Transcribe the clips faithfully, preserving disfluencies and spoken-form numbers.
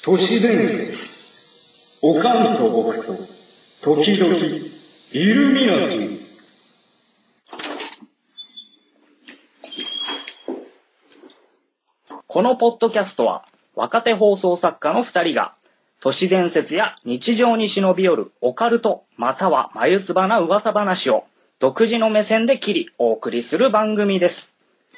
都市伝説。おかんと僕と、時々、イルミナティ。 このポッドキャストは、若手放送作家の二人が、都市伝説や日常に忍び寄るオカルト、または眉唾な噂話を、独自の目線で切り、お送りする番組です。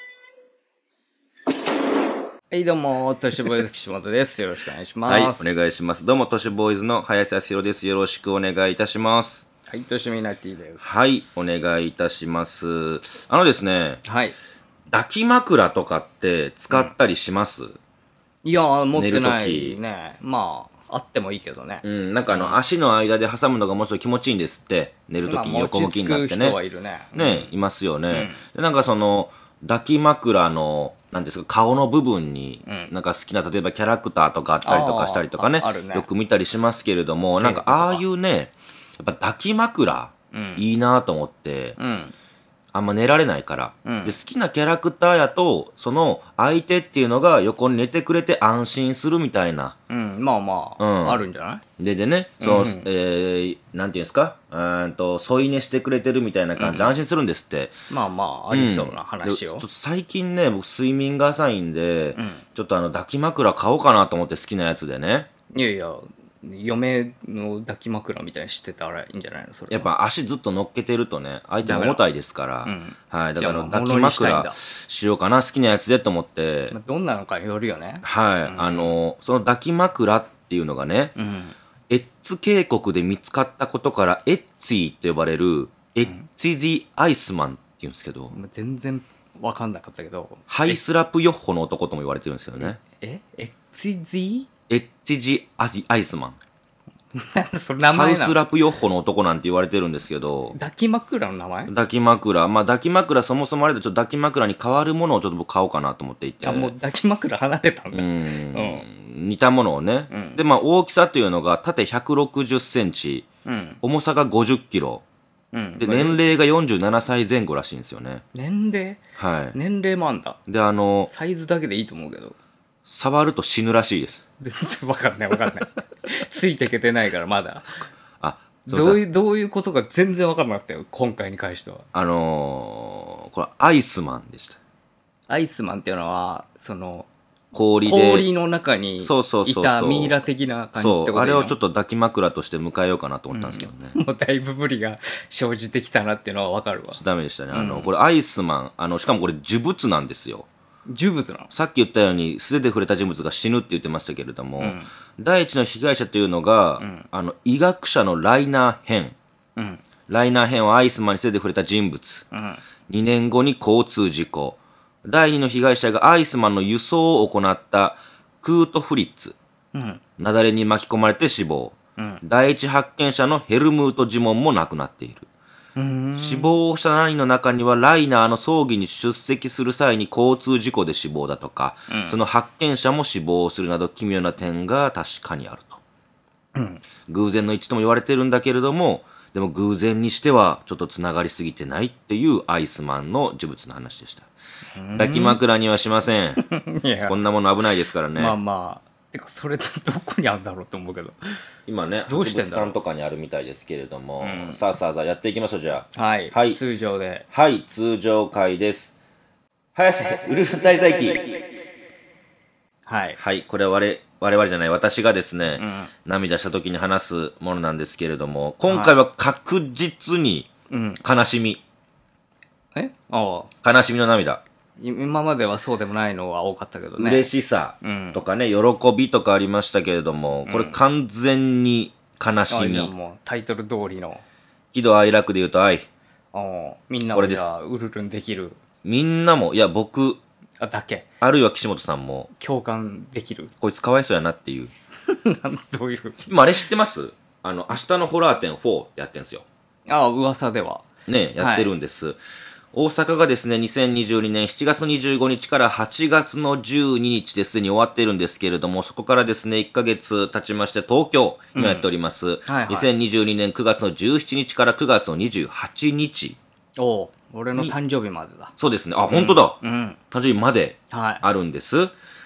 はい、どうも、都市ボーイズ岸本です。よろしくお願いします。 はい、お願いします。どうも、都市ボーイズの林康弘です。よろしくお願いいたします。 はい、都市ミナティです。 はい、お願いいたします。あのですね、 はい。 抱き枕とかって使ったりします？うん、 いやー、持ってないね。まあ、あってもいいけどね。 うん、なんかあの、うん、足の間で挟むのがもうすごい気持ちいいんですって。寝るときに横向きになってね。 まあ、人はいるね。 ね、いますよね。うん、でなんかその、抱き枕の、なんですか、顔の部分に、うん、なんか好きな、例えばキャラクターとかあったりとかしたりとかね、ねよく見たりしますけれども、なんかああいうね、やっぱ抱き枕、うん、いいなと思って、うん、あんま寝られないから、うん、で。好きなキャラクターやと、その相手っていうのが横に寝てくれて安心するみたいな。 うん、まあまあ、うん、あるんじゃない？ で、でね、その、うん、えー、なんていうんですか、うんと、添い寝してくれてるみたいな感じで安心するんですって。 うん、まあまあ、ありそうな話を。 うん、ちょっと最近ね、僕睡眠が浅いんで、うん、ちょっとあの、抱き枕買おうかなと思って好きなやつでね。 いやいや、嫁の抱き枕みたいにしてたらいいんじゃないのそれ。 やっぱ足ずっと乗っけてるとね、相手も重たいですから、うん、はい、だから抱き枕しようかな、好きなやつでと思って。 どんなのかによるよね。 はい、うん、あの、その抱き枕っていうのがね、うん、エッツ渓谷で見つかったことから、エッツィって呼ばれる、エッツィ・アイスマンって言うんですけど、 うん、全然わかんなかったけど、 ハイスラップヨッホの男とも言われてるんですけどね。 えエッツィエッチジアイスマン。 それ名前なの？ ハウスラプヨッホの男なんて言われてるんですけど。 抱き枕の名前？ 抱き枕。まあ抱き枕そもそもあれでちょっと抱き枕に変わるものをちょっと僕買おうかなと思っていて。 あ、もう抱き枕離れたんだ。 うん。うん、似たものをね、うん。で、まあ大きさというのが縦ひゃくろくじゅっセンチ。うん、重さがごじゅっキロ。うん、で、年齢がよんじゅうななさいぜん後らしいんですよね。 年齢？ はい。 年齢もあんだ。 で、あの、 サイズだけでいいと思うけど。 触ると死ぬらしいです。 全然わかんないわかんない。ついてけてないからまだ。 あ、 どういう、どういうことか全然わかんなかったよ。今回に関しては。 あのー、これアイスマンでした。 アイスマンっていうのは、その、 氷で。 氷の中にいたミイラ的な感じってことそう、あれをちょっと抱き枕として迎えようかなと思ったんですけどね。 うん、もうだいぶ無理が生じてきたなっていうのはわかるわ。 ダメでしたね。あの、うん、これアイスマン、あの、しかもこれ呪物なんですよ。 呪物なの？ さっき言ったように素手で触れた人物が死ぬって言ってましたけれども、うん、第一の被害者というのが、うん、あの医学者のライナー・ヘン、うん、ライナー・ヘンはアイスマンに素手で触れた人物、うん、にねんごに交通事故、第二の被害者がアイスマンの輸送を行ったクート・フリッツ、うん、雪崩に巻き込まれて死亡、うん、第一発見者のヘルムート・ジモンも亡くなっている。死亡したななにんの中にはライナーの葬儀に出席する際に交通事故で死亡だとか、うん、その発見者も死亡するなど奇妙な点が確かにあると、うん、偶然の一致とも言われてるんだけれども、でも偶然にしてはちょっとつながりすぎてないっていうアイスマンの呪物の話でした。抱き枕にはしません。いやこんなもの危ないですからね。 まあまあてかそれってどこにあるんだろうと思うけど、 今ね、 どうしてんだろう、 博物館とかにあるみたいですけれども、うん、さあさあさあやっていきましょう。じゃあはい、はい、通常ではい通常回です。早瀬ウルフ滞在記。 はいはい、これは我我々じゃない私がですね、うん、涙した時に話すものなんですけれども、今回は確実に悲しみ、 うん、えああ悲しみの涙。 今まではそうでもないのは多かったけどね。 嬉しさとかね、うん、喜びとかありましたけれども、これ完全に悲しみ。 うん、もうタイトル通りの。 喜怒哀楽で言うと愛。 あみんなもじゃあウルルンできる。 みんなも、いや僕あだけ。 あるいは岸本さんも共感できる。 こいつかわいそうやなっていう。 どういう。 今あれ知ってます？あの明日のホラー展フォーやってんすよ。 ああ噂では。 ねやってるんです。はい、大阪がですね、にせんにじゅうにねんしちがつにじゅうごにちからはちがつのじゅうににちですでに終わっているんですけれども、そこからですね、いっかげつ経ちまして東京、今やっております。うんはいはい、にせんにじゅうにねんくがつのじゅうしちにちからくがつのにじゅうはちにち。 おう、俺の誕生日までだ。 そうですね。あ、本当だ。うん。誕生日まであるんです。はい、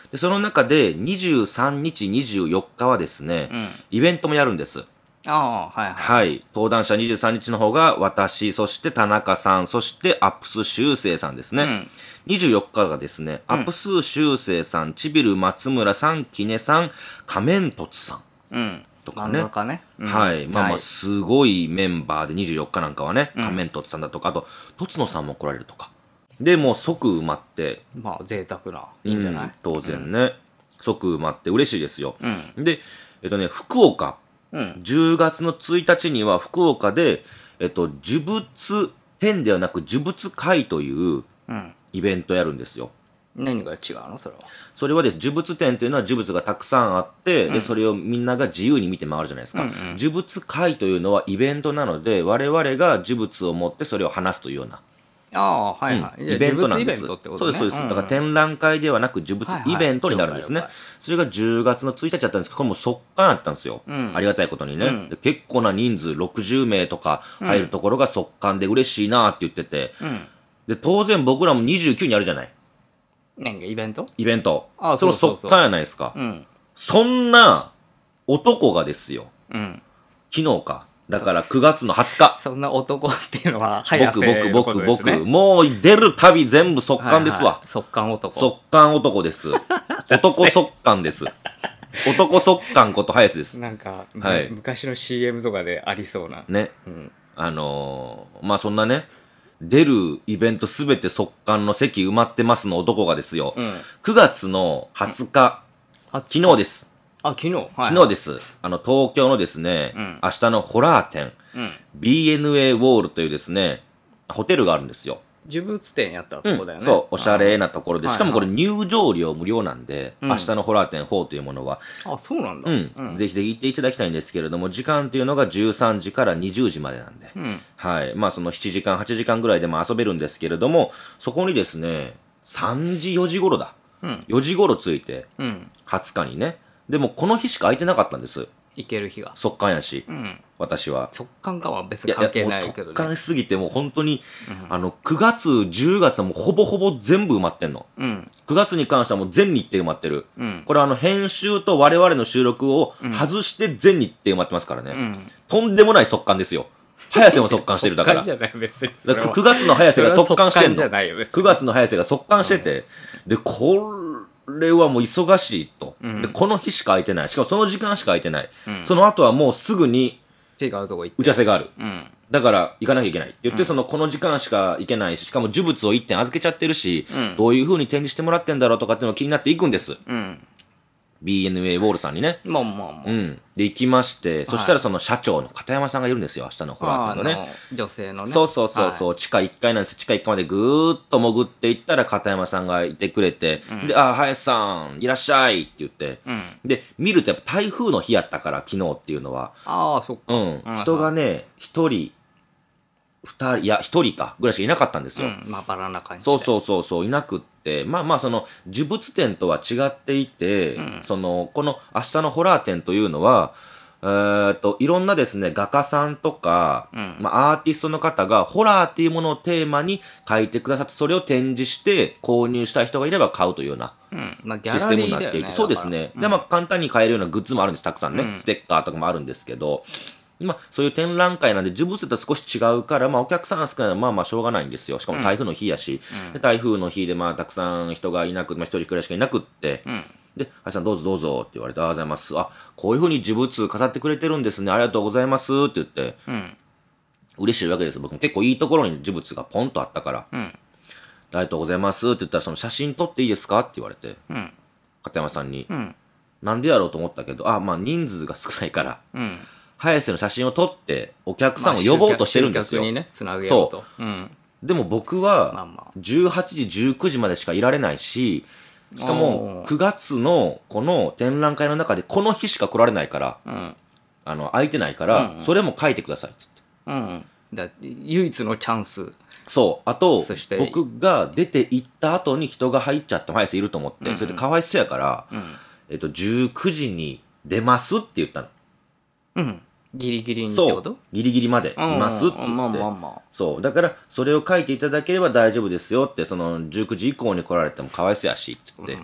でその中でにじゅうさんにち、にじゅうよっかはですね、 うん、 イベントもやるんです。 ああ、はいはい。 はい。登壇者にじゅうさんにちの方が私、そして田中さん、そしてアップス修正さんですね。うん、にじゅうよっかがですね、うん、アップス修正さん、ちびる松村さん、きねさん、仮面凸さん。うん。とかね。ねうん、はい。まあまあ、すごいメンバーでにじゅうよっかなんかはね、仮面凸さんだとか、あと、凸野さんも来られるとか。で、もう即埋まって。 まあ、贅沢な。いいんじゃない、うん、 当然ね。うん、即埋まって嬉しいですよ。うん、で、えっとね、福岡。うん、じゅうがつのついたちには福岡で、えっと、呪物展ではなく呪物会というイベントやるんですよ。 うん、何が違うのそれは。 それはです、呪物展っていうのは呪物がたくさんあって、うん、で、それをみんなが自由に見て回るじゃないですか。うんうん、呪物会というのはイベントなので、我々が呪物を持ってそれを話すというような。 ああ、はいはい。 うん、イベントなんです。 そうです、 そうです。だから展覧会ではなく呪物イベントになるんですね。はいはい、それがじゅうがつのついたちだったんですけど、これも速乾だったんですよ。うん、ありがたいことにね、うん、で。結構な人数、ろくじゅうめいとか入るところが速乾で嬉しいなって言ってて、うん、で、当然僕らもにじゅうくにあるじゃない。 何がイベントイベント。ああ、その速乾やないですか。うん、そんな男がですよ。うん、昨日か。だからくがつのはつか。 そんな男っていうのは、早瀬の僕、 ことですね。 僕、僕、僕。もう出るたび全部速乾ですわ。はいはい、 速乾男。 速乾男です。男速乾です。男速乾こと早瀬です。 なんか、はい、昔の シーエム とかでありそうな。 ね。うん、あのー、まあ、そんなね、出るイベントすべて速乾の席埋まってますの男がですよ。うん、くがつのはつか、うん、昨日です。 あ、昨日、はい、 昨日です。あの、東京のですね、うん、明日のホラー展、うん、ビーエヌエー ウォールというですね、ホテルがあるんですよ。 呪物展やったとこだよね。 うん、そう、おしゃれなところで、しかもこれ入場料無料なんで、はいはい、明日のホラー展よんというものは、 うん、あ、そうなんだ。 うん。うん、ぜひぜひ行っていただきたいんですけれども、時間っていうのがじゅうさんじからにじゅうじまでなんで、うん、はい。まあそのしちじかん、はちじかんぐらいでも遊べるんですけれども、そこにですね、さんじ、よじ頃だ。うん、よじ頃着いて、うん、はつかにね、でもこの日しか空いてなかったんです。 行ける日が。 速乾やし、うん、私は。 速乾かは別に関係ないけどね。 速乾しすぎてもう本当に、うん、あの、くがつ、じゅうがつはもうほぼほぼ全部埋まってんの。うん、くがつに関してはもう全日程埋まってる。うん、これはあの、編集と我々の収録を外して全日程埋まってますからね。うん、とんでもない速乾ですよ。早瀬も速乾してるだから。 速乾じゃない別に。 くがつの早瀬が速乾してんの。くがつの早瀬が速乾してて、うん、で、これはもう忙しいと、うん、でこの日しか空いてない。しかもその時間しか空いてない。うん、その後はもうすぐに違うとこ行って打ち合わせがある。うん、だから行かなきゃいけないって言って、うん、そのこの時間しか行けないし、しかも呪物をいってん預けちゃってるし、うん、どういう風に展示してもらってんだろうとかっていうのが気になっていくんです。うん、ビーエヌエー ウォールさんにね。 まあまあまあ。 うん。で、行きまして、はい、そしたらその社長の片山さんがいるんですよ、明日のホラーっていうのね。 女性のね。 そうそうそうそう、はい、地下いっかいなんです。地下いっかいまでぐーっと潜っていったら片山さんがいてくれて、うん、で、あ、林さん、いらっしゃいって言って、うん、で、見るとやっぱ台風の日やったから、昨日っていうのは。 ああ、そっか。 うん。人がね、一人、二人、いや、一人か、ぐらいしかいなかったんですよ。うん、 まあ、バラな感じで。 そうそうそうそう、いなくって、まあまあ、その、呪物展とは違っていて、うん、その、この明日のホラー展というのは、えー、っと、いろんなですね、画家さんとか、うん、まあ、アーティストの方が、ホラーっていうものをテーマに書いてくださって、それを展示して、購入したい人がいれば買うというような、うん、まあ、システムになっていて、ね、そうですね。うん、で、まあ、簡単に買えるようなグッズもあるんです、たくさんね。うん、ステッカーとかもあるんですけど、まあ、そういう展覧会なんで、呪物と少し違うから、まあ、お客さんが少ないのは、まあまあ、しょうがないんですよ。しかも台風の日やし、うん、で台風の日で、まあ、たくさん人がいなく、まあ、一人くらいしかいなくって、うん、で、林さんどうぞどうぞって言われて、ありがとうございます。あ、こういう風に呪物飾ってくれてるんですね。ありがとうございますって言って、うん、嬉しいわけです。僕も結構いいところに呪物がポンとあったから、うん、ありがとうございますって言ったら、その写真撮っていいですかって言われて、うん、片山さんに、うん、なんでやろうと思ったけど、あ、まあ、人数が少ないから、うん、早瀬の写真を撮ってお客さんを呼ぼうとしてるんですよ。 まあ、にね、つなげようと。 そう。うん、でも僕はじゅうはちじ、じゅうくじまでしかいられないし、しかもくがつのこの展覧会の中でこの日しか来られないから、うん、あの空いてないから、うんうん、それも書いてくださいって言って。うん、だ唯一のチャンス。 そう。あと、僕が出て行った後に人が入っちゃって早瀬いると思って、うんうん、それでかわいそうやから、うん、えっと、じゅうくじに出ますって言ったの。 うん。ギリギリにってこと？ そうギリギリまでいますって言って、まあまあまあ、そうだからそれを書いていただければ大丈夫ですよって、そのじゅうくじ以降に来られてもかわいそうやしって言って、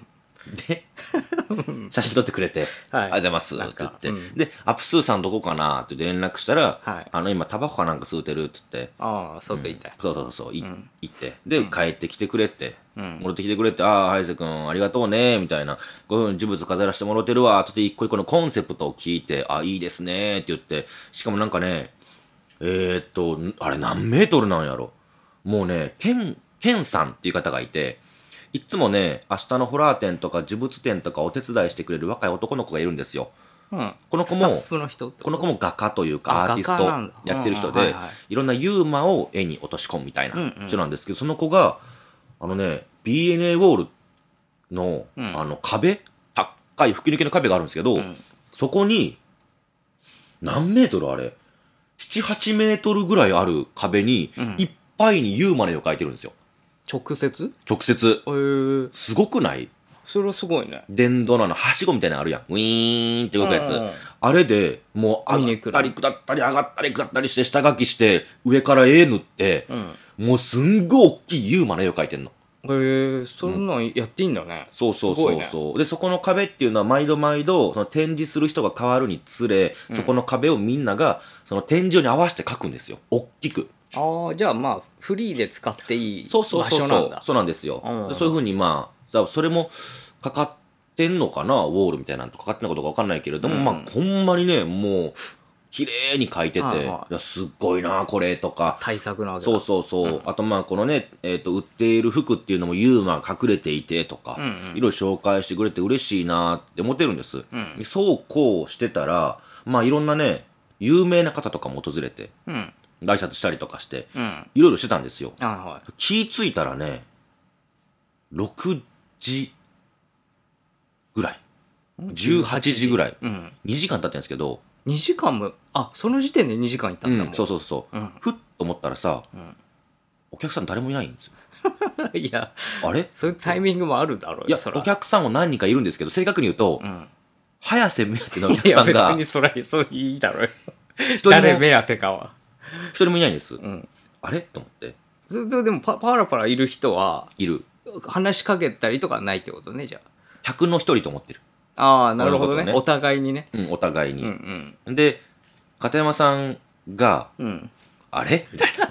で、写真撮ってくれて、 はいありがとうございますって言って、 なんかうんで、アップスーさんどこかなって連絡したら、 はいあの、今タバコかなんか吸うてるって言って、 ああ、外行ったよ。 そうそうそう、いん行って、で、帰ってきてくれって、 ん戻ってきてくれって、ああ、ハイセ君、ありがとうね、みたいな、こういうふうに呪物飾らせてもらってるわ、って一個一個のコンセプトを聞いて、あ、いいですね、って言って、しかもなんかね、えー、っと、あれ何メートルなんやろ。もうね、ケン、ケンさんっていう方がいて、いつもね、明日のホラー展とか呪物展とかお手伝いしてくれる若い男の子がいるんですよ。 うん。 この子もスタッフの人ってこの子も画家というかあアーティスト画家なんだやってる人でうんうんはいはい、 いろんなユーマを絵に落とし込むみたいなうんうん人なんですけど、その子が、あのね、ビーエヌエー ウォールの、 うんあの壁、高い吹き抜けの壁があるんですけど、 んそこに、何メートルあれ ?なな、はちメートルぐらいある壁に、 うんいっぱいにユーマの絵を描いてるんですよ。 直接直接。 えー、 すごくない？ それはすごいね。 電動のあの、はしごみたいなのあるやん。ウィーンって動くやつ。 うんうんうんあれで、もう、 見に来る上がったり下ったり上がったり下ったりして、下書きして、上から絵塗って、 うん。 もうすんごい大きいユーマの絵を描いてんの。 えー、そんなんやっていいんだね。 そうそうすごいねそうそう。で、そこの壁っていうのは毎度毎度、その展示する人が変わるにつれ、そこの壁をみんなが、その展示に合わせて描くんですよ。大きく。 ああ、じゃあまあ、フリーで使っていいそうそう場そうそう。 所なんだ。 そうなんですよ。 うんでそういうふうにまあ、だからそれもかかってんのかな、ウォールみたいなのとかかってんのかどうかわかんないけれども、 うんまあ、ほんまにね、もう、綺麗に描いてて、 はいはいいや、すっごいな、これとか。 対策なわけだ。 そうそうそう。あとまあ、このね、えっ、と、売っている服っていうのもユーマが隠れていてとか、 うんうんいろいろ紹介してくれて嬉しいなって思ってるんです。 うんそうこうしてたら、まあ、いろんなね、有名な方とかも訪れて、 うん。 挨拶したりとかして、 うん。はいいろいろしてたんですよ。 は気ぃついたらね、ろくじぐらい。じゅうはちじぐらい。 い。うん。 にじかん経ってるんですけど、 にじかんも、あ、その時点でにじかんいたんだもん。 そうそうそう。 うんふっと思ったらさ、 うんお客さん誰もいないんですよ。 いや、 あれそういうタイミングもあるだろうよ、 いや、 そら。 お客さんも何人かいるんですけど、正確に言うと、 うん。 早瀬目当てのおいや、別客さんがにそれ、そういいだろうよ。 一人も、 誰目当てかは。 一人もいないんです。 うん。 あれと思って、 ずっとでもパ、パラパラいる人は、 いる。 話しかけたりとかないってことね、じゃ客の一人と思ってる。 あ。ああ、なるほどね。 なるほどねお互いにね。 うん、お互いうんに。 うん。 で、片山さんが、 うん。 あれみたいな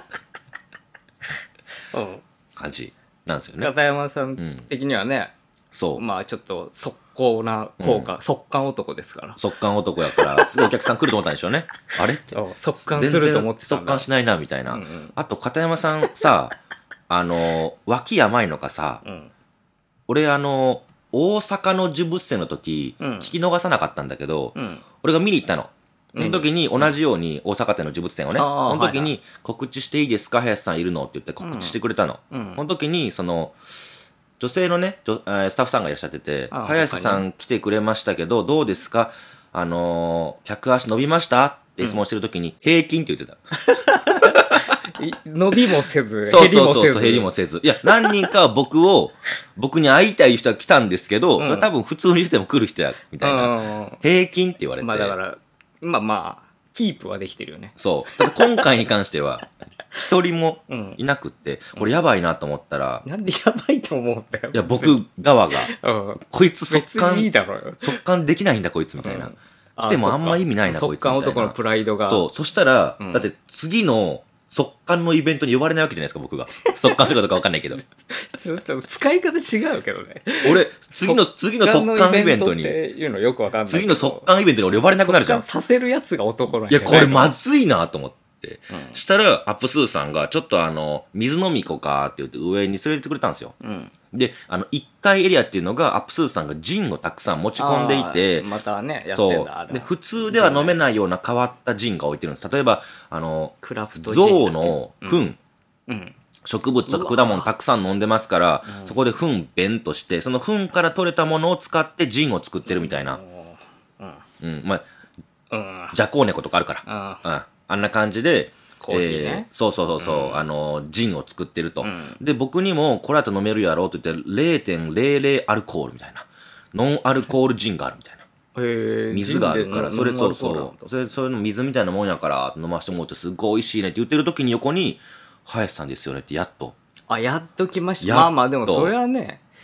うん。 感じなんですよね。 片山さん的にはね、 そう。 まあちょっと速攻な効果、速乾男ですから。 速乾男やから、すぐお客さん来ると思ったんでしょうね。あれって。 速乾すると思ってたんだ速乾しないな、みたいな。 うんうんあと、片山さんさ、あの、脇甘いのかさ、 うん。 俺あの、大阪の呪物展の時、 うん聞き逃さなかったんだけど、 うん。 俺が見に行ったの。その時に同じように大阪店の呪物展をね、 あーその時にはいは告知していいですか林さんいるのって言って告知してくれたの。 うんその時に、その、女性のね、女えースタッフさんがいらっしゃってて、 あー林さん来てくれましたけど、どうですかあのー、客足伸びましたって質問してる時に、平均って言ってた。 い伸びもせず、 そう減りもせず。 そうそうそう、減りもせず。いや、何人かは僕を、僕に会いたい人が来たんですけど、 うん多分普通にしても来る人や、みたいな。 うん平均って言われて。 まあだから、まあまあ、キープはできてるよね。 そう。ただ今回に関しては、一人もうんいなくって、これやばいなと思ったら、 なんでやばいと思うんだよ。 いや、僕側が、 うん。 こいつ速別にいい乾、 だろうよ。 速乾できないんだこいつみたいな。 うん来てもあんま意味ないなそっかこいつみたいな。 速乾男のプライドが。 そう。そしたら、 うんだって次の速乾のイベントに呼ばれないわけじゃないですか、僕が。速乾するかどうかわかんないけど。 ちょっと使い方違うけどね。 俺、次の、次の速乾イベントにっ、ていうのよくわかんないけど。 次の速乾イベントに俺呼ばれなくなるじゃん。 速乾させるやつが男なんいや、これまずずいなと思って。 うんしたら、アップスーさんが、ちょっとあの、水飲み行こうかって言って上に連れてってくれたんですよ。 うん。 で、あの、いっかいエリアっていうのが、アップスーさんがジンをたくさん持ち込んでいて、 あーまたね、やってそんだ、あう。 れで、普通では飲めないような変わったジンが置いてるんです。例えば、あの、 クラフトジンだっけ象の糞、 うん。 植物とか果物たくさん飲んでますから、そこで糞便として、その糞から取れたものを使ってジンを作ってるみたいな。 うん。 うん。まあ、 うん。 ジャコウネコとかあるから。 あうん。あんな感じで、 コーヒーねそうそうそうそう、あの、ジンを作ってると、 んで、僕にも、これだと飲めるやろって言って、れいてんれいれいアルコールみたいな。ノンアルコールジンがあるみたいな。 へー水があるから、それそうジンでノンアルコールなんだそう。それ、それの水みたいなもんやから、飲ましてもらってすっごい美味しいねって言ってる時に横に、林さんですよねってやっと。 あ、やっときました。 やっとまあまあ、でもそれはね、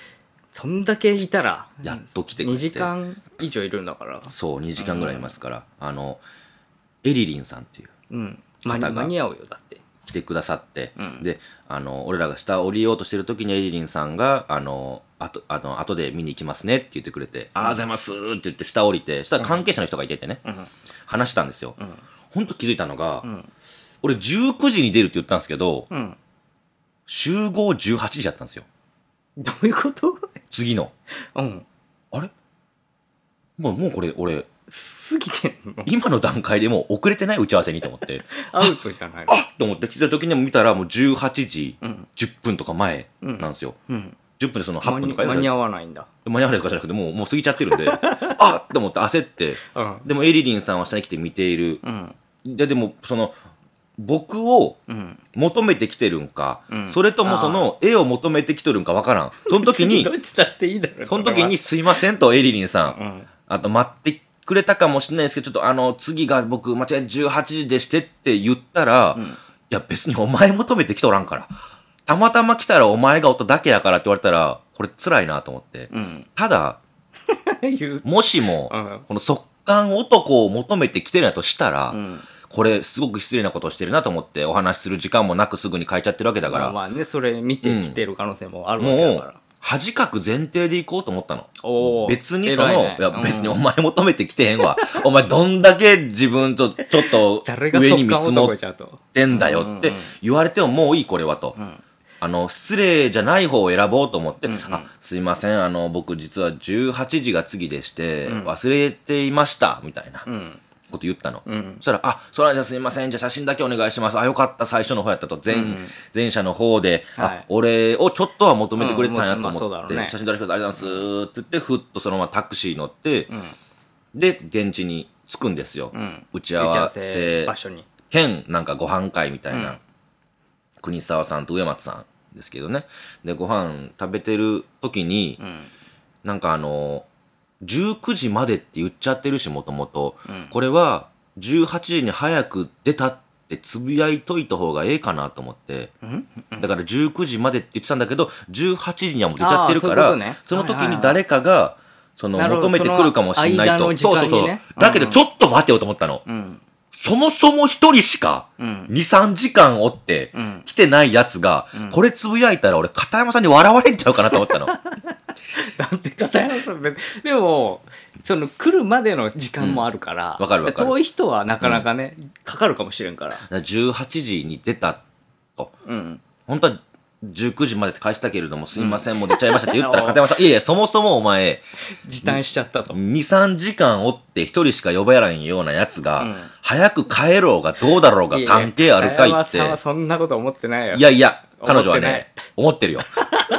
そんだけいたらやっと来てくれてにじかん以上いるんだからそうにじかんぐらいいますから、うん、あのエリリンさんっていううん間に間に合うよだって来てくださって、 うん、 であの俺らが下降りようとしてる時にエリリンさんがあのあとあの後で見に行きますねって言ってくれて、うん、ありがとうございますって言って下降りて、下関係者の人がいててね、うん、話したんですよ、うん、ほんと気づいたのが、うん、俺じゅうくじに出るって言ったんですけど、うん、集合じゅうはちじだったんですよ。 どういうこと？ 次の。 うん。 あれもう、もうこれ、俺、 過ぎてんの？ 今の段階でもう遅れてない打ち合わせにと思って。 アウトじゃないの？ あっと思って来た時にも見たらもうじゅうはちじじゅっぷんとか前なんですよ。うん。うん、じゅっぷんでそのはっぷんとか間に合わないんだ。 間に合わないとかじゃなくて、もう、もう過ぎちゃってるんで、あっと思って焦って、うん、でもエリリンさんは下に来て見ている。うん、で、でも、その、僕を求めてきてるんか、うん、それともその絵を求めてきてるんかわからん。その時に、 どっちだっていいだろ。 その時にすいませんとエリリンさん、うん、あと待ってくれたかもしれないですけど、ちょっとあの次が僕間違いじゅうはちじでしてって言ったら、うん、いや別にお前求めてきとらんから。たまたま来たらお前がおっただけやからって言われたら、これ辛いなと思って。うん、ただ、もしも、うん、この速乾男を求めてきてるんやとしたら、うんこれすごく失礼なことをしてるなと思ってお話しする時間もなくすぐに書いちゃってるわけだから。 まあまあね、それ見てきてる可能性もあるわけだから。 うん、もう、恥かく前提でいこうと思ったの。お別にその、 ね、 いや別にお前求めてきてへんわ。お前どんだけ自分とちょっと上に見積もってんだよって言われてももういいこれはと。うん、あの、失礼じゃない方を選ぼうと思って、うんうん、あ、すいません、あの、僕実はじゅうはちじが次でして、うん、忘れていました、みたいな。うんこと言ったの。うん、そしたら、あ、それはじゃあすいません。じゃあ写真だけお願いします。あ、よかった。最初の方やったと。前、うん、前者の方で、はい、あ、俺をちょっとは求めてくれたんやと思って、うんまあね、写真撮らせてください。ありがとうございます。って言って、ふっとそのままタクシー乗って、うん、で、現地に着くんですよ。うん、打ち合わせ場所に。 兼、なんかご飯会みたいな。うん、国沢さんと上松さんですけどね。で、ご飯食べてる時に、うん、なんかあの、じゅうくじまでって言っちゃってるし、もともと。これは、じゅうはちじに早く出たってつぶやいといた方がええかなと思って。だからじゅうくじまでって言ってたんだけど、じゅうはちじにはもう出ちゃってるから、そういうことね、その時に誰かが、その、求めてくるかもしれないと。そうそうそう。だけど、ちょっと待てよと思ったの。うんそもそも一人しか、に、さんじかんおって、来てないやつが、これつぶやいたら俺、片山さんに笑われんちゃうかなと思ったの。 だって片山さん、でも、その来るまでの時間もあるから、 わかるわかる。 遠い人はなかなかね、かかるかもしれんから。 じゅうはちじに出たと。本当は、じゅうくじまでって返したけれども、すいません、もう出ちゃいましたって言ったら、片山さん、いやいや、そもそもお前、 時短しちゃったと。 に、さんじかんおって一人しか呼ばれないようなやつが、うん、早く帰ろうがどうだろうが関係あるかいって。 片山さんはそんなこと思ってないよ。 いやいや、彼女はね、思ってるよ。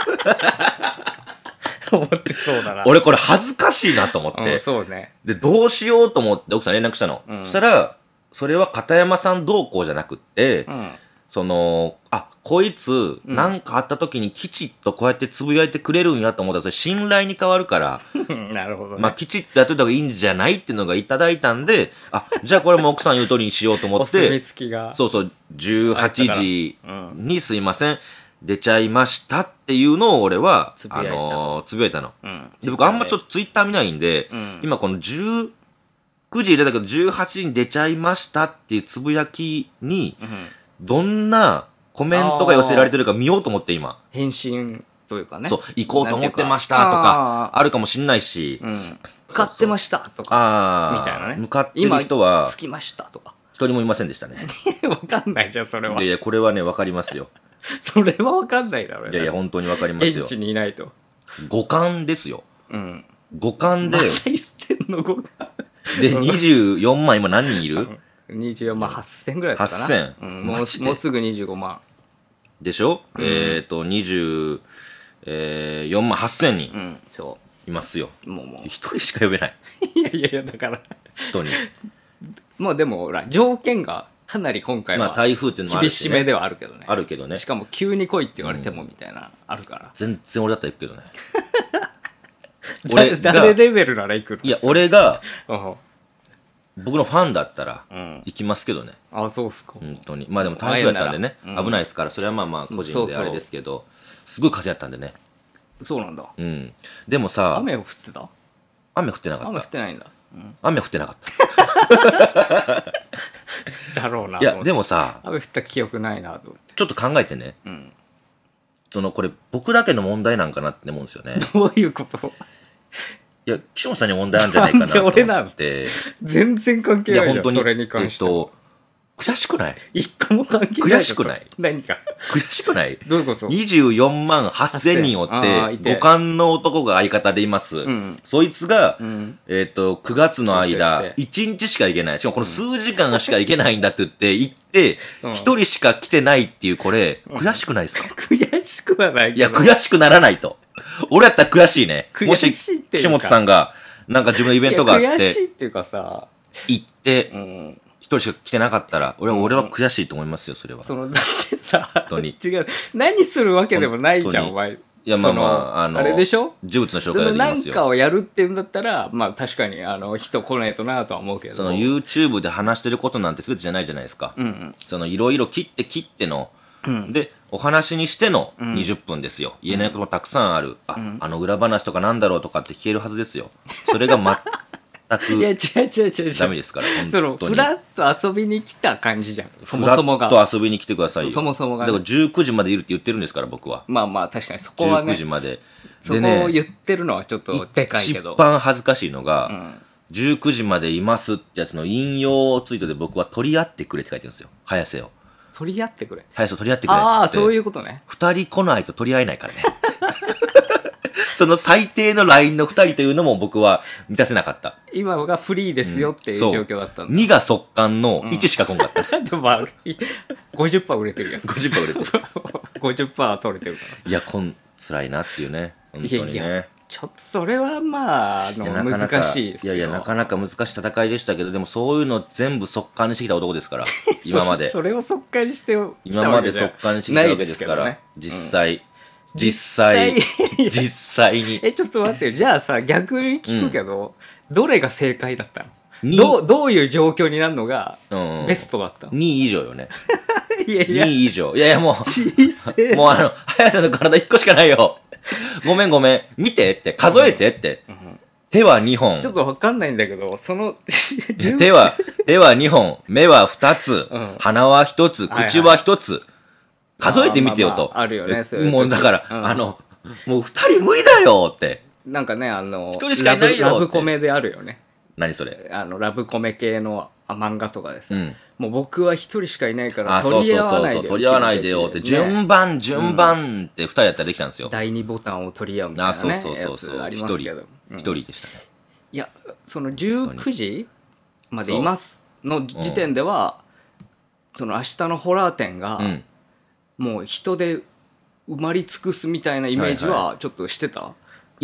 思ってそうだな。 俺これ恥ずかしいなと思って。 うん、そうね。 で、どうしようと思って奥さん連絡したの。うん、そしたら、それは片山さんどうこうじゃなくって、うん、その、あ、こいつ、なんかあった時にきちっとこうやってつぶやいてくれるんやと思ったら、それ信頼に変わるから、 なるほどね。 まあ、きちっとやっといた方がいいんじゃないっていうのがいただいたんで、あ、じゃあこれも奥さん言う通りにしようと思って、お墨付きが。 そうそう、じゅうはちじにすいません、出ちゃいましたっていうのを俺は、あのー、つぶやいたの。うん、で、僕あんまちょっとツイッター見ないんで、うん、今このじゅうくじ入れたけどじゅうはちじに出ちゃいましたっていうつぶやきに、うん、どんなコメントが寄せられてるか見ようと思って今。 返信というかね。 そう、行こうと思ってましたとか、あるかもしんないし。 うん。向かってましたとか。みたいなね。 向かってる人は。 着きましたとか。 一人もいませんでしたね。 わかんないじゃん、それは。 いやいや、これはね、わかりますよ。 それはわかんないだろうね。 いやいや、本当にわかりますよ。 現地にいないと。 五感ですよ。うん。五感で。 何言ってんの、五感。 で、にじゅうよんまん今何人いるにじゅうよんまんはっせんぐらいだったかな。 はっせん。 うん、もう、もうすぐにじゅうごまん。 でしょ、うん、えっ、ー、と、にじゅうよんまんはっせんにん。うん、そう。いますよ。もうもう。一人しか呼べない。 いやいやいや、だから。 人に。 まあでも、ほら、条件がかなり今回は。 まあ台風っていうのもあるし、 ね。厳しめではあるけどね。 あるけどね。 しかも急に来いって言われてもみたいな、うん、あるから。 全然俺だったら行くけどね。 俺が。誰レベルなら行くの？ いや、俺が、僕のファンだったら、行きますけどね。 うん、あ、そうっすか。 本当に。まあでも台風やったんでね、危ないですから、それはまあまあ個人であれですけど、すごい風やったんでね。 そうなんだ。 うん。でもさ、 雨降ってた？ 雨降ってなかった。 雨降ってないんだ。うん、 雨降ってなかった。 だろうな。 いや、でもさ、 雨降った記憶ないなと思って。 ちょっと考えてね。うん。その、これ、僕だけの問題なんかなって思うんですよね。 どういうこと？ いや、岸本さんに問題あるんじゃないかなと思って。 なんで俺なん全然関係ないじゃん。いや、本当に。それに関して。えっと、 悔しくない？ 一個も関係ない。 悔しくない？ 何か。 悔しくない？ どういうこと？ にじゅうよんまんはっせんにんおって、五冠の男が相方でいます。うん、そいつが、うん、えっと、くがつの間、いちにちしか行けない。しかもこの数時間しか行けないんだって言って、行って、ひとりしか来てないっていう、これ、悔しくないですか？ 悔しくはないけど。 いや、悔しくならないと。俺やったら悔しいね。もし、岸本さんが、なんか自分のイベントがあって、 悔しいっていうかさ、 行って、うん一人しか来てなかったら、俺は、俺は悔しいと思いますよ、それは。 その、だってさ、本当に。違う。何するわけでもないじゃん、お前。いや、まあまあ、あの、 あれでしょ？ 呪物の紹介ができますよ。 そのなんかをやるっていうんだったら、まあ確かに、あの、人来ないとなとは思うけど。 その YouTube で話してることなんて全てじゃないじゃないですか。うんうん。その、いろいろ切って切っての、うん、で、お話にしてのにじゅっぷんですよ。うん、言えないこともたくさんある。あ、うん、あの裏話とかなんだろうとかって聞けるはずですよ。それが全く、 いや違う違う違うダメですから。 そのフラッと遊びに来た感じじゃん。そもそもが。 フラッと遊びに来てくださいよ。 そもそもが、 ね。だからじゅうくじまでいるって言ってるんですから僕は。 まあまあ確かにそこはね。 じゅうくじまで。 そこを言ってるのはちょっとでかいけど。 一番恥ずかしいのが、うん、じゅうくじまでいますってやつの引用ツイートで僕は取り合ってくれって書いてるんですよ。早瀬を。 取り合ってくれ。 早瀬を取り合ってくれって。 ああそういうことね。 二人来ないと取り合えないからね。その最低の ライン のふたりというのも僕は満たせなかった。 今がフリーですよっていう状況だったんだ。 にが速乾のいちしか来んかった。 うん、でもまあ、ごじゅっパーセント 売れてるやん。 ごじゅっパーセント 売れてる。 ごじゅっパーセント 取れてるから。 いや、こん、辛いなっていうね。本当にね。いやいやちょっとそれはまあ、あのなかなか難しいですよ。 いやいや、なかなか難しい戦いでしたけど、でもそういうの全部速乾にしてきた男ですから、今まで。 それを速乾にして今まで速乾にしてきたわけですから、ね、実際。うん実際、実際に。 え、ちょっと待ってよ。じゃあさ、逆に聞くけど、うん、どれが正解だったの？どう、どういう状況になるのがベストだったの？ に 位以上よね。 いやいや。 にい以上。いやいやもう、 小さい。 もうあの、早瀬の体いっこしかないよ。ごめんごめん。見てって、数えてって。うんうん、手はにほん。 ちょっとわかんないんだけど、その、 手は、手はにほん、目はふたつ、うん、鼻はひとつ、口はひとつ。はいはい数えてみてよと。 まあまああるよね、そういうもうだから、うん、あの、もう二人無理だよって。 なんかね、あの、 一人しかいないよラブ。ラブコメであるよね。 何それあの、ラブコメ系の漫画とかです、うん、もう僕は一人しかいないから取り合わないでよ。 取り合わないでよって、ね、順番、順番って二人やったらできたんですよ。 だいにボタンを取り合うみたいな、ね。あ、そうそうそうそう。 ありますけど。一人でしたね。 いや、そのじゅうくじまでいますの時点では、うん、その明日のホラー展が、うんもう人で埋まり尽くすみたいなイメージはちょっとしてた、はいはい、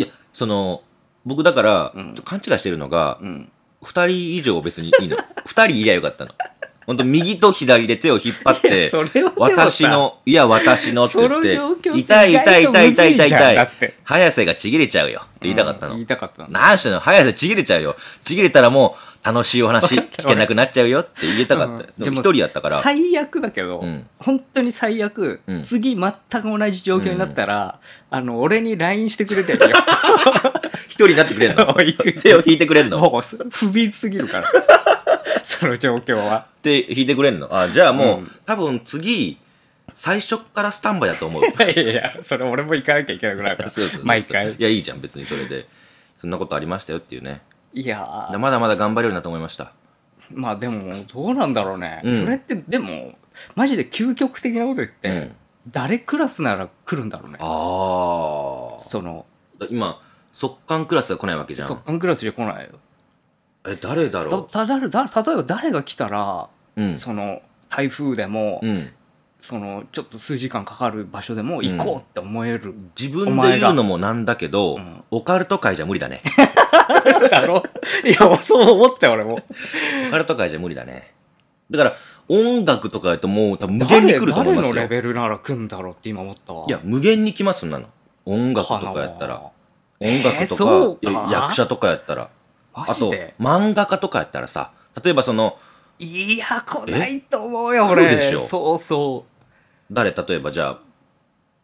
いや、その、僕だから、うん、勘違いしてるのが、うん、ふたり以上別にいいの。ふたりいりゃよかったの。ほんと右と左で手を引っ張って、私の、いや私のって言って、痛い痛い痛い痛い痛い痛い。早瀬がちぎれちゃうよって言いたかったの。うん、 言いたかったの。 何してんの早瀬ちぎれちゃうよ。ちぎれたらもう、楽しいお話聞けなくなっちゃうよって言えたかった。でも一人やったから。 最悪だけど、うん、本当に最悪、うん、次全く同じ状況になったら、うん、あの、俺に ライン してくれてるよ。 一人になってくれるの手を引いてくれるのもう、不憫すぎるから。その状況は。 で、引いてくれるのあ、じゃあもう、うん、多分次、最初からスタンバイだと思う。いやいやいや、それ俺も行かなきゃいけなくなるから。そうそうそう毎回。 いや、いいじゃん、別にそれで。そんなことありましたよっていうね。 いやまだまだ頑張れるなと思いました。 まあでもどうなんだろうね、うん、それってでもマジで究極的なこと言って、うん、誰クラスなら来るんだろうね。 ああその今速乾クラスが来ないわけじゃん。 速乾クラスじゃ来ないよ。 え誰だろう。 だだだ例えば誰が来たら、うん、その台風でも、うん、そのちょっと数時間かかる場所でも行こうって思える、うん、 自分で言うのもなんだけど、うん、オカルト界じゃ無理だね。 だろいやそう思ったよ俺も。 オカルト界じゃ無理だね。だから音楽とかやともう多分無限に来ると思いますよ。 誰のレベルなら来んだろうって今思ったわ。 いや無限に来ますんなの。音楽とかやったら音楽とか、えー、役者とかやったらあと漫画家とかやったらさ例えばそのいや来ないと思うよ俺。 でしょ。 そうそう。 誰例えばじゃあ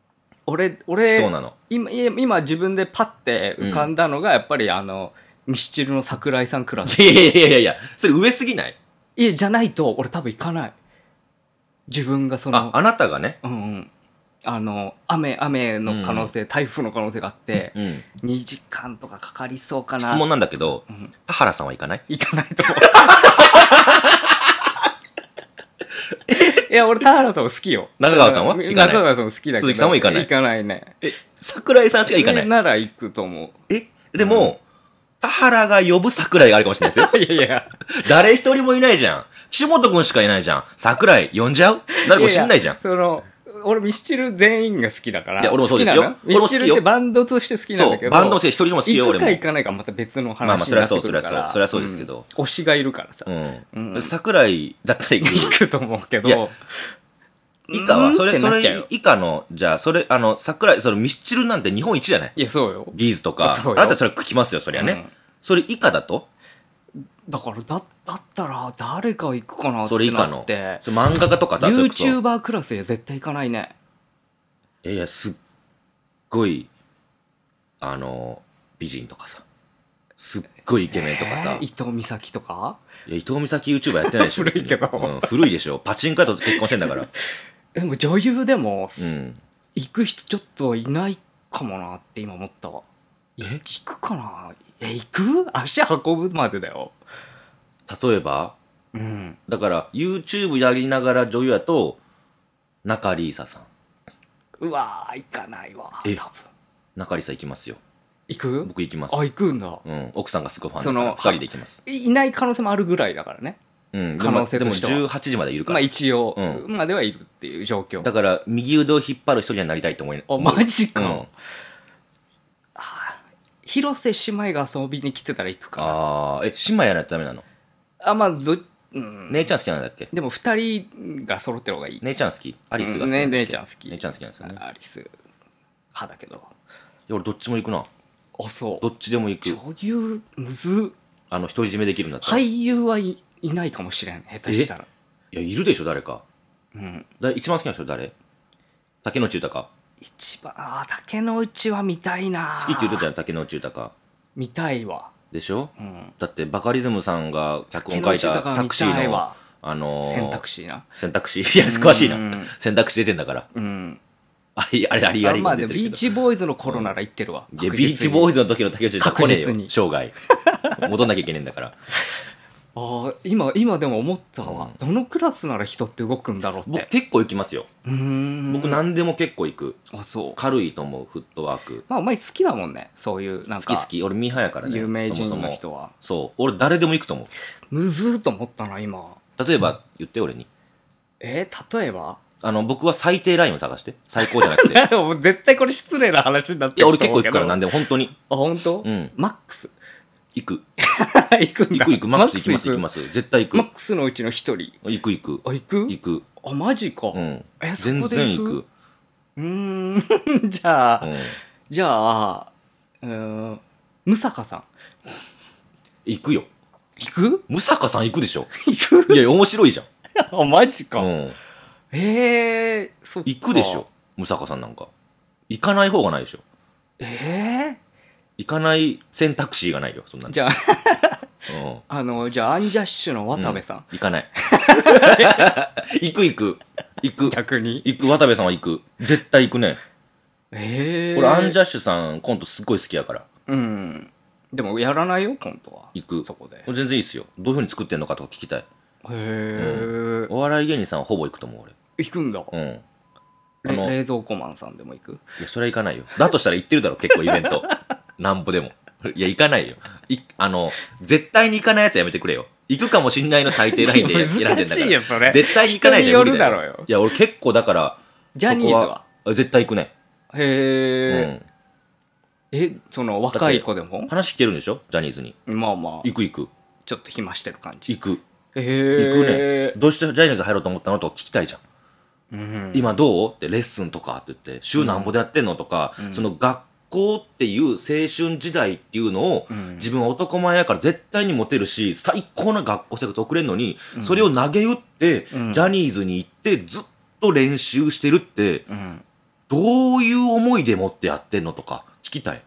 俺、俺、 そうなの。 今、今自分でパッて浮かんだのが、やっぱりあの、ミスチルの桜井さんクラス。 いやいやいやいやいや、それ上すぎない？ いや、じゃないと、俺多分行かない。自分がその、 あ、あなたがね。 うんうん。あの、雨、雨の可能性、うん、台風の可能性があって、うん、にじかんとかかかりそうかな。 質問なんだけど、うん、田原さんは行かない？ 行かないと思う。いや、俺、田原さんも好きよ。 中川さんは行かない？ 中川さんも好きだけど。 鈴木さんも行かない？ 行かないね。 え、桜井さんしか行かない？ なら行くと思う。 え、でも、うん、田原が呼ぶ桜井があるかもしれないですよ。いやいや。 誰一人もいないじゃん。岸本くんしかいないじゃん。桜井呼んじゃう？なるかもしんないじゃん。 いやいやその、俺ミスチル全員が好きだから。 いや、俺もそうですよ。 ミスチルってバンドとして好きなんだけど。 そう、バンドとして一人も好きよ、俺も。 行くか行かないかまた別の話になってくるから。まあまあ、 それはそう、それはそう、それはそうですけど。 推しがいるからさ。 うん。桜井だったら行く。 行くと思うけど。 以下は、それ、それ、以下の、じゃあ、それ、あの、桜井、そのミスチルなんて日本一じゃない？ いや、そうよ。 ビーズとか。あなたそれ聞きますよ、そりゃね。それ以下だと？ だから、だ、だったら、誰か行くかなってなって。 それ以下の。それ漫画家とかさ、 YouTuber クラスで絶対行かないね。 いや、すっごい、あの、美人とかさ。すっごいイケメンとかさ。 伊藤美咲とか？ いや、伊藤美咲 YouTuber やってないでしょ。 古いけど、 うん。古いでしょ。パチンコ屋と結婚してんだから。 でも女優でも、 うん、 行く人ちょっといないかもなって今思ったわ。え、行くかな？え、行く？足運ぶまでだよ。 例えば、 うん。 だから、YouTube やりながら女優やと、中里依紗さん。 うわー、行かないわ。 え、多分。中里依紗行きますよ。 行く？ 僕行きます。 あ、行くんだ。 うん。奥さんがすごいファンだから、二人で行きます。 いない可能性もあるぐらいだからね。 うん。 可能性としては。 でもじゅうはちじまでいるから。 まあ一応、うん、まではいるっていう状況。 だから、右腕を引っ張る人にはなりたいと思いあ、マジか。 うん、 あ、広瀬姉妹が遊びに来てたら行くかな。 ああ、え、姉妹やらないとダメなの？ あ、まあ、ど、うん。 姉ちゃん好きなんだっけ？ でも二人が揃ってる方がいい。 姉ちゃん好き？アリスが好きなんだっけ？ うん、ね、姉ちゃん好き。 姉ちゃん好きなんですよね。 アリス派だけど。いや、俺どっちも行くな。 あ、そう。 どっちでも行く。 女優、むずっ。 あの、独り占めできるんだったら。 俳優はいいないかもしれん、下手したら。 いや、いるでしょ、誰か。 うん。 だ一番好きな人誰？竹野内豊。 一番、ああ、竹野内は見たいな。 好きって言ってたよ、竹野内豊。 見たいわ。 でしょ？ うん。 だって、バカリズムさんが脚本書いたタクシーの、あのー、 選択肢な。 選択肢。いや、詳しいな。選択肢出てんだから。 うん。 あれ、あれ、ありありまあでも、ビーチボーイズの頃なら行ってるわ。 いや、ビーチボーイズの時の竹内確実に。 生涯。戻んなきゃいけねえんだから。 ああ、今、今でも思ったわ。どのクラスなら人って動くんだろうって。 僕結構行きますよ。 うん。 僕何でも結構行く。 あ、そう。 軽いと思う、フットワーク。 まあ、お前好きだもんね。そういう、なんか。 好き好き。俺ミーハーやからね。 有名人の人は。 そう。俺誰でも行くと思う。 むずーと思ったな、今。 例えば、言って俺に。 えー、例えばあの、僕は最低ラインを探して。最高じゃなくて。 もう絶対これ失礼な話になってる。 いや、俺結構行くから何でも、本当に。 あ、本当？ うん。 マックス。 行く。 行くんだ。 行く行く。マックス行きます行きます。絶対行く。 マックスのうちの一人。 行く行く。 あ、行く？ 行く。 あ、マジか。 うん。 え、 全然行く。 うーん。じゃあ、じゃあ、うーん、ムサカさん。 行くよ。 行く？ ムサカさん行くでしょ。 行く？ いや、面白いじゃん。あ、マジか。 うん。 ええー、そっか。 行くでしょ。ムサカさんなんか。行かない方がないでしょ。 ええー、 行かない選択肢がないよ、そんなの。 じゃあ、 うん、 あの、じゃあ、アンジャッシュの渡部さん。うん、 行かない。行く行く。行く。 逆に行く。渡部さんは行く。絶対行くね。 ええー。 俺、アンジャッシュさん、コントすっごい好きやから。 うん。でも、やらないよ、コントは。 行く。 そこで。 全然いいっすよ。どういう風に作ってんのかとか聞きたい。へえ、 うん。お笑い芸人さんはほぼ行くと思う、俺。 行くんだ。 うん。 あの冷蔵庫マンさんでも行く？ いや、それは行かないよ。だとしたら行ってるだろ、結構イベント。なんぼでも。いや、行かないよ。い、あの、絶対に行かないやつやめてくれよ。行くかもしんないの最低ラインで選んでんだから。 難しいよ、それ。 絶対に行かないじゃん。 人によるだろうよ。 いや、俺結構だから、 ジャニーズは絶対行くね。 へえ。うん。え、その若い子でも話聞けるんでしょジャニーズに。 まあまあ。 行く行く。 ちょっと暇してる感じ。 行く。 へえ。 行くね。どうしてジャニーズ入ろうと思ったのと聞きたいじゃん。 うん、 今どうってレッスンとかって言って週なんぼでやってんのとか、うん、その学校っていう青春時代っていうのを、うん、自分は男前やから絶対にモテるし最高な学校生活送れんのに、うん、それを投げ打って、うん、ジャニーズに行ってずっと練習してるって、うん、 どういう思いでもってやってんのとか聞きたい。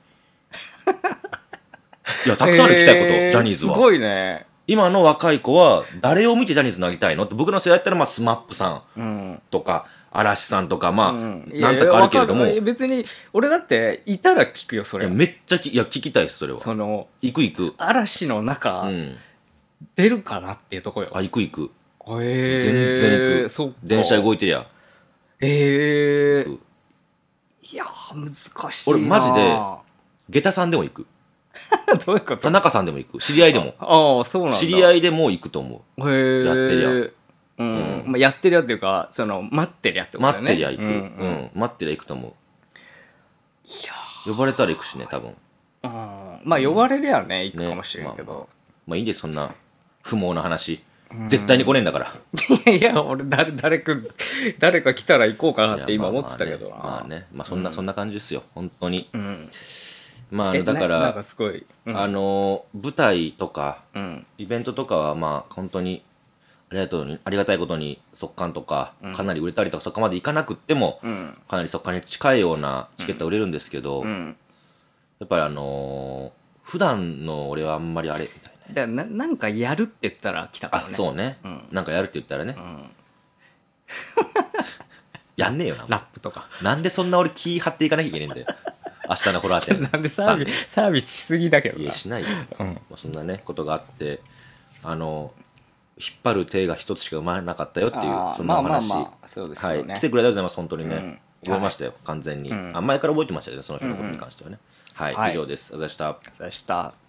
いや、たくさんある聞きたいこと、 えージャニーズは。 すごいね。 今の若い子は、誰を見てジャニーズになりたいのって、僕の世代やったら、まあ、スマップさうん。 んとか、嵐さんとか、まあ、 うんなんとかあるけれども、 いやいやわかる別に、俺だって、いたら聞くよ、それ。 いやめっちゃき、いや、聞きたいです、それは。 その、 行く行く。 嵐の中、 うん。 出るかなっていうところよ。 あ、行く行く。 えー、 全然行く。 そっか電車動いてりゃ。 えー、 行く。 いやー、難しいな。 俺、マジで、下駄さんでも行く。 どういうこと田中さんでも行く。知り合いでも。 ああ、そうなんだ。 知り合いでも行くと思う。 へえ。 やってりゃうん。 うんまあ、やってりゃっていうか、その、待ってりゃってことだ待よね。 ってりゃ行く。うんん、 ううん待ってりゃ行くと思う。 いや呼ばれたら行くしね、多分。 ーうんまあ、呼ばれりゃね、行くかもしれんけねまあまあど。 まあいいんです、そんな不毛な話。絶対に来ねえんだから。 いやいや、俺、誰、誰か、誰か来たら行こうかなって今思ってたけどな。 まあまあね、まあね、まあそんな、そんな感じですよ、本当に。 うん。 まああえのだからななんか、すごい。うんあの舞台とかうん。 イベントとかはまあ本当にありがとうにありがたいことに速乾とかかなり売れたりとかそこまでいかなくってもうん。 かなり速乾に近いようなチケットは売れるんですけど、やうん。 っぱりあのー普段の俺はあんまりあれみたいな。 だからな、なんかやるって言ったら来たからあ、 ね。 そうね、 うんなんかやるって言ったらね、 うん。 やんねえよな。 ラップとか。 なんでそんな俺気張っていかなきゃいけねえんだよ。明日のホラー展。 なんでサービス、サービスしすぎだけどな。 いや、しないよ。 うんまあ、そんなね、ことがあって、あの、引っ張る手が一つしか生まれなかったよっていうあ、ーそんなお話。 まあまあまあそうですよねはい。来てくれてありがとうございます、本当にね。 うん覚えましたよ、完全に。 うんあ、前から覚えてましたけど、その人のことに関してはね。はい、 はい以上です。ありがとうございました。 でした。